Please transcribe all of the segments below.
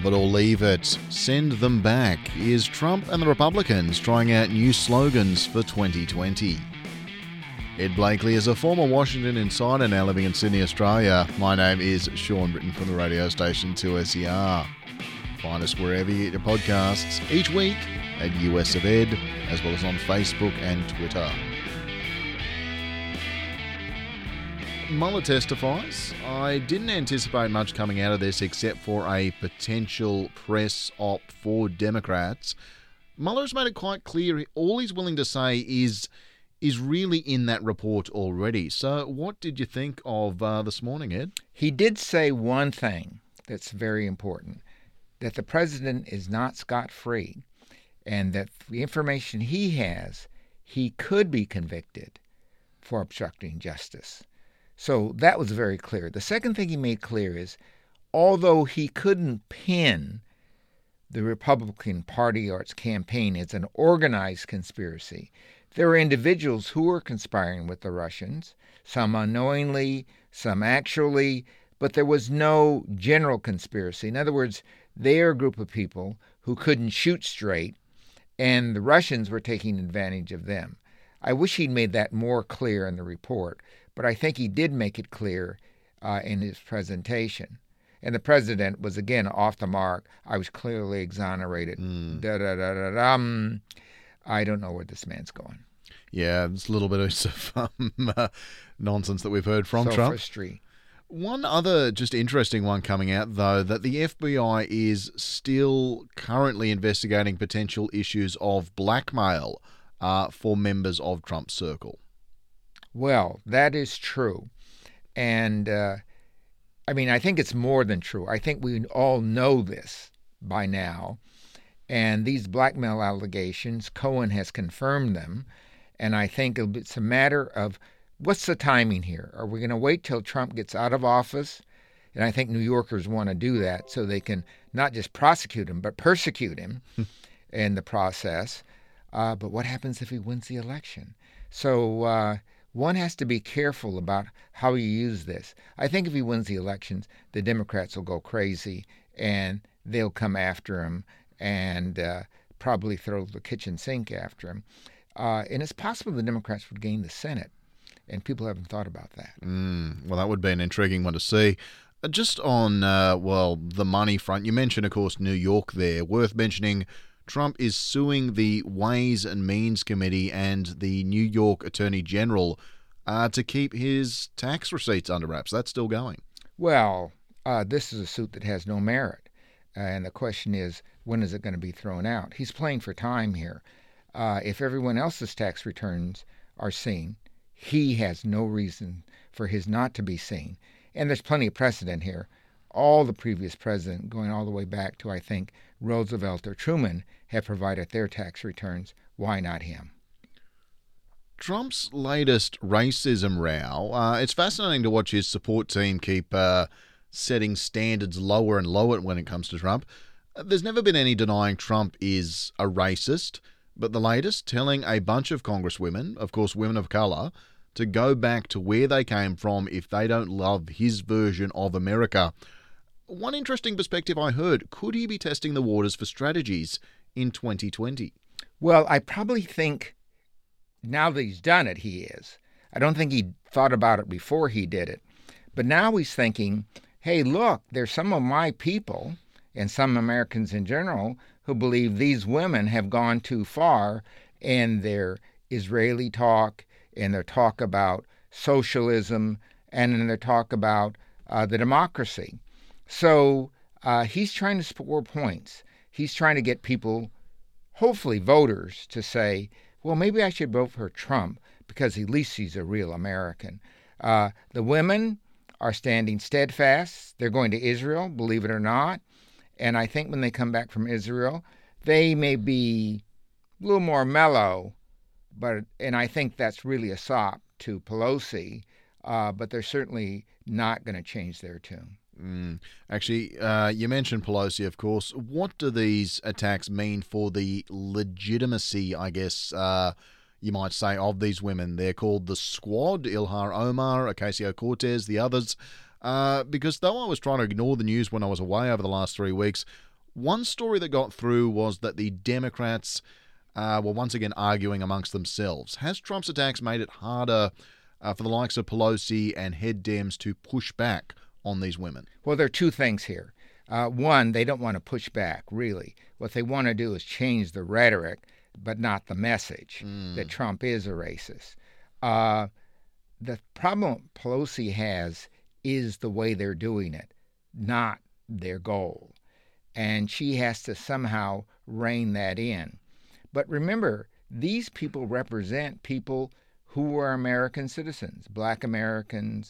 Love it or leave it. Send them back. Is Trump and the Republicans trying out new slogans for 2020? Ed Blakely is a former Washington insider now living in Sydney, Australia. My name is Sean Britton from the radio station 2SER. Find us wherever you get your podcasts each week at US of Ed, as well as on Facebook and Twitter. Mueller testifies. I didn't anticipate much coming out of this except for a potential press op for Democrats. Mueller's made it quite clear all he's willing to say is really in that report already. So what did you think of this morning, Ed? He did say one thing that's very important, that the president is not scot-free, and that the information he has, he could be convicted for obstructing justice. So that was very clear. The second thing he made clear is, although he couldn't pin the Republican Party or its campaign as an organized conspiracy, there are individuals who are conspiring with the Russians, some unknowingly, some actually, but there was no general conspiracy. In other words, they are a group of people who couldn't shoot straight, and the Russians were taking advantage of them. I wish he'd made that more clear in the report, but I think he did make it clear in his presentation. And the president was, again, off the mark. I was clearly exonerated. I don't know where this man's going. Yeah, it's a little bit of nonsense that we've heard from Trump. Sophistry. One other just interesting one coming out, though, that the FBI is still currently investigating potential issues of blackmail for members of Trump's circle. Well, that is true. And, I think it's more than true. I think we all know this by now. And these blackmail allegations, Cohen has confirmed them. And I think it's a matter of, what's the timing here? Are we going to wait till Trump gets out of office? And I think New Yorkers want to do that so they can not just prosecute him, but persecute him in the process. But what happens if he wins the election? So one has to be careful about how you use this. I think if he wins the elections, the Democrats will go crazy and they'll come after him and probably throw the kitchen sink after him. And it's possible the Democrats would gain the Senate, and people haven't thought about that. Well, that would be an intriguing one to see. Just on, the money front, you mentioned, of course, New York there. Worth mentioning, Trump is suing the Ways and Means Committee and the New York Attorney General to keep his tax receipts under wraps. That's still going. Well, this is a suit that has no merit. And the question is, when is it going to be thrown out? He's playing for time here. If everyone else's tax returns are seen, he has no reason for his not to be seen. And there's plenty of precedent here. All the previous presidents, going all the way back to, I think, Roosevelt or Truman, have provided their tax returns. Why not him? Trump's latest racism row, it's fascinating to watch his support team keep setting standards lower and lower when it comes to Trump. There's never been any denying Trump is a racist, but the latest, telling a bunch of congresswomen, of course women of colour, to go back to where they came from if they don't love his version of America. One interesting perspective I heard, could he be testing the waters for strategies in 2020? Well, I probably think now that he's done it, he is. I don't think he thought about it before he did it. But now he's thinking, hey, look, there's some of my people, and some Americans in general, who believe these women have gone too far in their Israeli talk, in their talk about socialism, and in their talk about the democracy. So he's trying to score points. He's trying to get people, hopefully voters, to say, well, maybe I should vote for Trump because at least he's a real American. The women are standing steadfast. They're going to Israel, believe it or not. And I think when they come back from Israel, they may be a little more mellow, and I think that's really a sop to Pelosi, but they're certainly not going to change their tune. Actually, you mentioned Pelosi, of course. What do these attacks mean for the legitimacy, I guess, you might say, of these women? They're called the Squad, Ilhan Omar, Ocasio-Cortez, the others. Because though I was trying to ignore the news when I was away over the last 3 weeks, One story that got through was that the Democrats were once again arguing amongst themselves. Has Trump's attacks made it harder for the likes of Pelosi and head Dems to push back on these women? Well, there are two things here. One, they don't want to push back, really. What they want to do is change the rhetoric, but not the message that Trump is a racist. The problem Pelosi has is the way they're doing it, not their goal. And she has to somehow rein that in. But remember, these people represent people who are American citizens, Black Americans,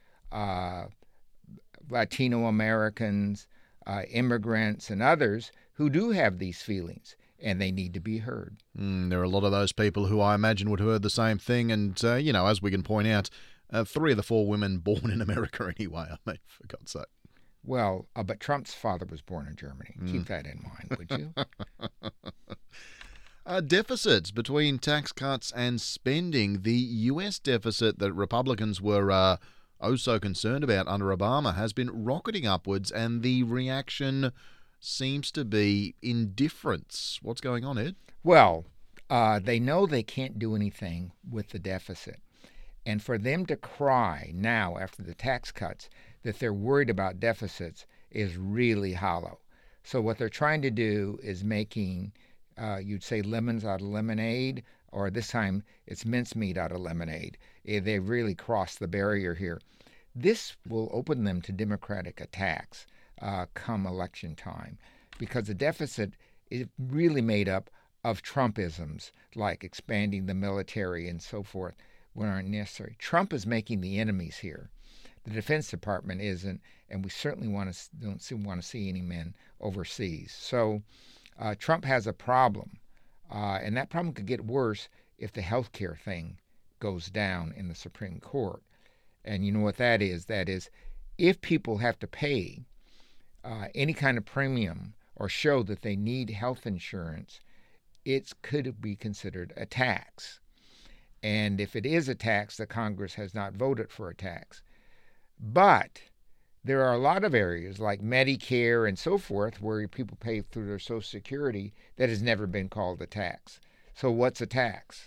Latino Americans, immigrants, and others who do have these feelings, and they need to be heard. There are a lot of those people who I imagine would have heard the same thing, and, as we can point out, 3 of the 4 women born in America anyway, I mean, for God's sake. Well, but Trump's father was born in Germany. Keep that in mind, would you? Deficits between tax cuts and spending. The U.S. deficit that Republicans were so concerned about under Obama has been rocketing upwards, and the reaction seems to be indifference. What's going on, Ed? Well, they know they can't do anything with the deficit. And for them to cry now after the tax cuts that they're worried about deficits is really hollow. So what they're trying to do is making, you'd say, lemons out of lemonade, or this time it's mincemeat out of lemonade. They've really crossed the barrier here. This will open them to Democratic attacks come election time, because the deficit is really made up of Trumpisms like expanding the military and so forth when aren't necessary. Trump is making the enemies here. The Defense Department isn't, and we certainly don't want to see any men overseas. So Trump has a problem, and that problem could get worse if the health care thing goes down in the Supreme Court. And you know what that is? That is, if people have to pay any kind of premium or show that they need health insurance, it could be considered a tax. And if it is a tax, the Congress has not voted for a tax. But there are a lot of areas like Medicare and so forth where people pay through their Social Security that has never been called a tax. So what's a tax?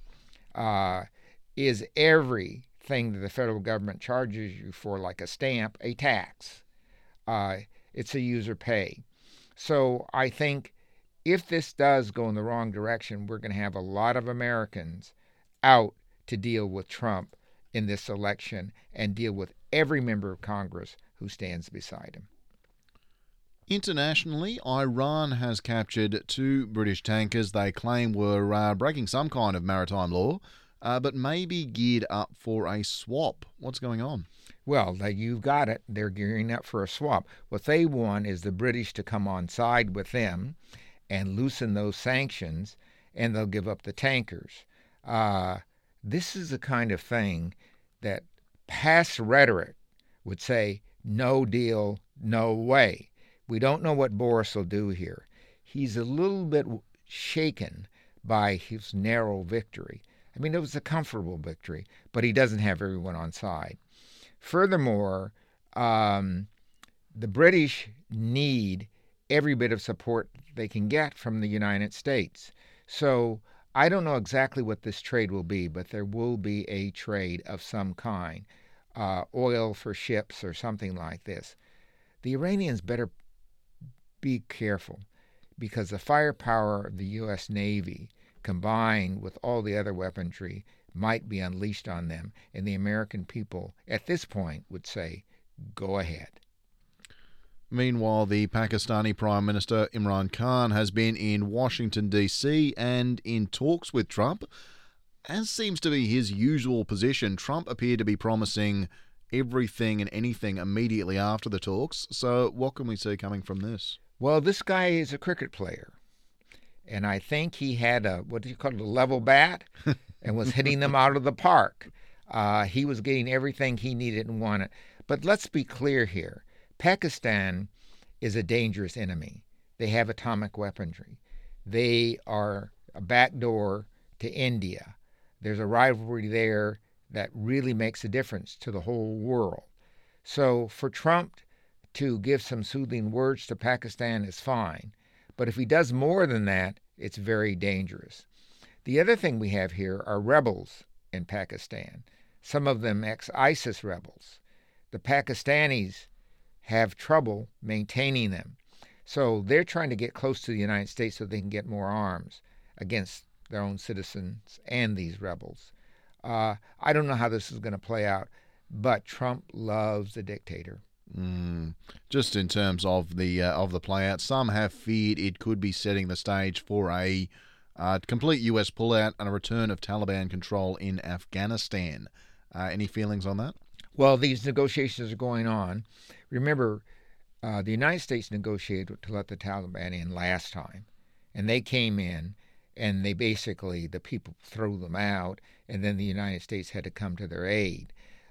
Is everything that the federal government charges you for, like a stamp, a tax? It's a user pay. So I think if this does go in the wrong direction, we're going to have a lot of Americans out to deal with Trump in this election and deal with every member of Congress who stands beside him. Internationally, Iran has captured 2 British tankers they claim were breaking some kind of maritime law, but maybe geared up for a swap. What's going on? Well, you've got it. They're gearing up for a swap. What they want is the British to come on side with them and loosen those sanctions, and they'll give up the tankers. This is the kind of thing that past rhetoric would say, no deal, no way. We don't know what Boris will do here. He's a little bit shaken by his narrow victory. I mean, it was a comfortable victory, but he doesn't have everyone on side. Furthermore, the British need every bit of support they can get from the United States. So I don't know exactly what this trade will be, but there will be a trade of some kind, oil for ships or something like this. The Iranians better be careful, because the firepower of the U.S. Navy, combined with all the other weaponry, might be unleashed on them, and the American people at this point would say, go ahead. Meanwhile, the Pakistani Prime Minister Imran Khan has been in Washington, D.C. and in talks with Trump. As seems to be his usual position, Trump appeared to be promising everything and anything immediately after the talks. So what can we see coming from this? Well, this guy is a cricket player, and I think he had a level bat and was hitting them out of the park. He was getting everything he needed and wanted. But let's be clear here. Pakistan is a dangerous enemy. They have atomic weaponry. They are a backdoor to India. There's a rivalry there that really makes a difference to the whole world. So for Trump to give some soothing words to Pakistan is fine. But if he does more than that, it's very dangerous. The other thing we have here are rebels in Pakistan, some of them ex-ISIS rebels. The Pakistanis have trouble maintaining them. So they're trying to get close to the United States so they can get more arms against their own citizens and these rebels. I don't know how this is going to play out, but Trump loves a dictator. Just in terms of the play out, some have feared it could be setting the stage for a complete US pullout and a return of Taliban control in Afghanistan. Any feelings on that? Well, these negotiations are going on. Remember, the United States negotiated to let the Taliban in last time, and they came in, and they basically, the people threw them out, and then the United States had to come to their aid.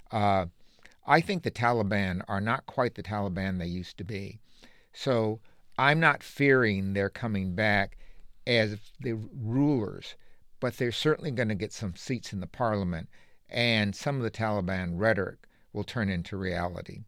I think the Taliban are not quite the Taliban they used to be. So I'm not fearing they're coming back as the rulers, but they're certainly going to get some seats in the parliament, and some of the Taliban rhetoric will turn into reality.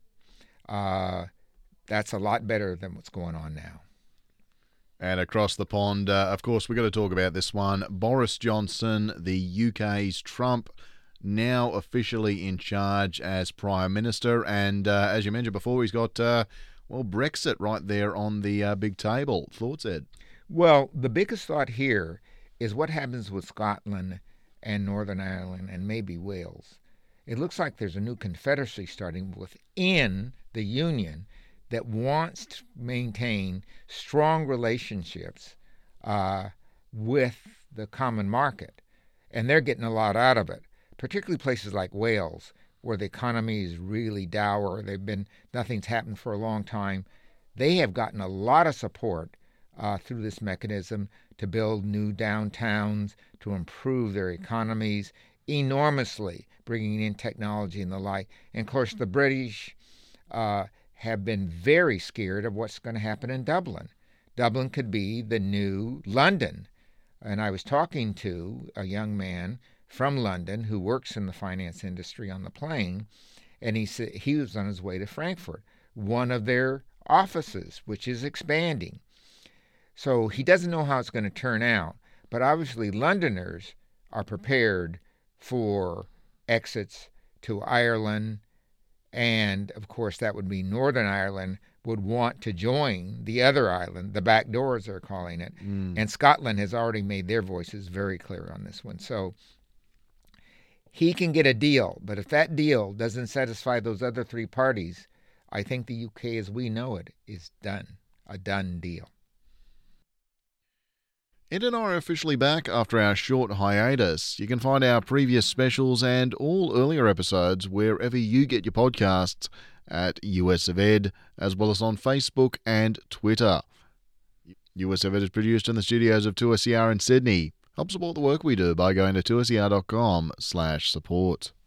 That's a lot better than what's going on now. And across the pond, of course, we've got to talk about this one. Boris Johnson, the UK's Trump, now officially in charge as Prime Minister. And as you mentioned before, he's got, Brexit right there on the big table. Thoughts, Ed? Well, the biggest thought here is what happens with Scotland and Northern Ireland and maybe Wales. It looks like there's a new confederacy starting within the Union that wants to maintain strong relationships with the common market. And they're getting a lot out of it, particularly places like Wales, where the economy is really dour. Nothing's happened for a long time. They have gotten a lot of support through this mechanism to build new downtowns, to improve their economies enormously, bringing in technology and the like. And of course, the British have been very scared of what's going to happen in Dublin. Dublin could be the new London. And I was talking to a young man from London who works in the finance industry on the plane, and he said he was on his way to Frankfurt, one of their offices, which is expanding. So he doesn't know how it's going to turn out, but obviously Londoners are prepared for exits to Ireland, and of course that would be Northern Ireland would want to join the other island, the back doors they're calling it, and Scotland has already made their voices very clear on this one. So he can get a deal, but if that deal doesn't satisfy those other three parties, I think the UK as we know it is done, a done deal. Ed and I are officially back after our short hiatus. You can find our previous specials and all earlier episodes wherever you get your podcasts at US of Ed, as well as on Facebook and Twitter. US of Ed is produced in the studios of 2SER in Sydney. Help support the work we do by going to 2SER.com/support.